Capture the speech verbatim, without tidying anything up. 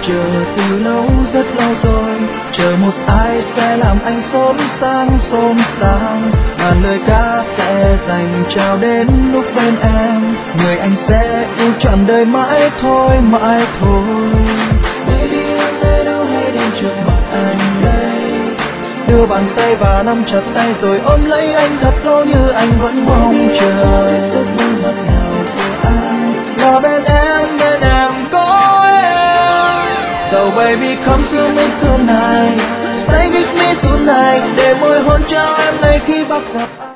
chờ từ lâu rất lâu rồi, chờ một ai sẽ làm anh xốn sang xôn xang. Ngàn lời ca sẽ dành trao đến lúc bên em, người anh sẽ yêu trọn đời mãi thôi mãi thôi. Baby em nơi đâu hãy đến trước mặt anh đây, đưa bàn tay và nắm chặt tay rồi ôm lấy anh thật lâu như anh vẫn mong chờ. Giấc mơ ngọt ngào của anh là bên em, bên em có em. So baby come to me tonight, stay with me tonight, để môi hôn trao em ngay khi bắt gặp anh.